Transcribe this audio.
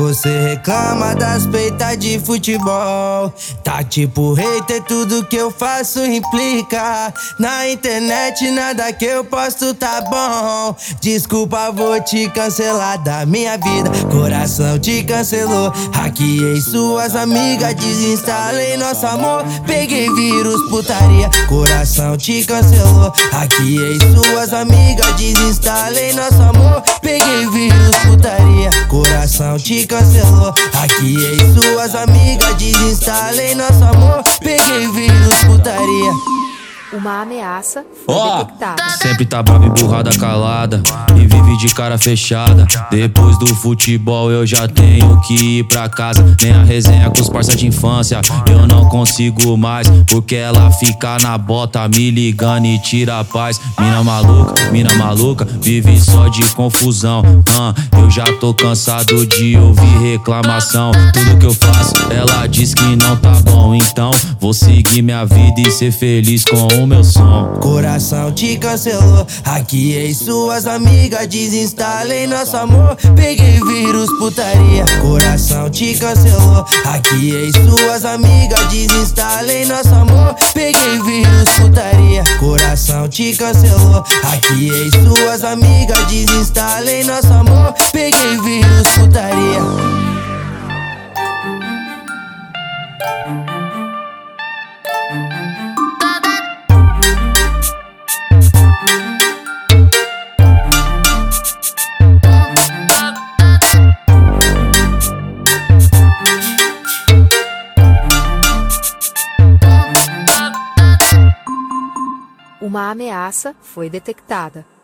Você reclama das peitas de futebol. Tá tipo hater, tudo que eu faço implica. Na internet nada que eu posto tá bom. Desculpa, vou te cancelar da minha vida. Coração te cancelou. Hackeei suas amigas, desinstalei nosso amor. Peguei vírus, putaria. Coração te cancelou. Hackeei suas amigas, desinstalei nosso amor. Peguei vírus, putaria. Coração te cancelou. Hackeei suas amigas, desinstalei nosso amor. Peguei vírus, putaria. Uma ameaça foi detectada. Sempre tá brava, emburrada, calada e vive de cara fechada. Depois do futebol eu já tenho que ir pra casa. Nem a resenha com os parça de infância eu não consigo mais, porque ela fica na bota me ligando e tira a paz. Mina maluca, vive só de confusão. Eu já tô cansado de ouvir reclamação. Tudo que eu faço ela diz que não tá bom, então vou seguir minha vida e ser feliz com o meu som. Coração te cancelou. Hackeei suas amigas, desinstalei nosso amor. Peguei vírus, putaria. Coração te cancelou. Hackeei suas amigas, desinstalei nosso amor. Peguei vírus, putaria. Coração te cancelou. Hackeei suas amigas, desinstalei nosso amor. Peguei vírus, putaria. Uma ameaça foi detectada.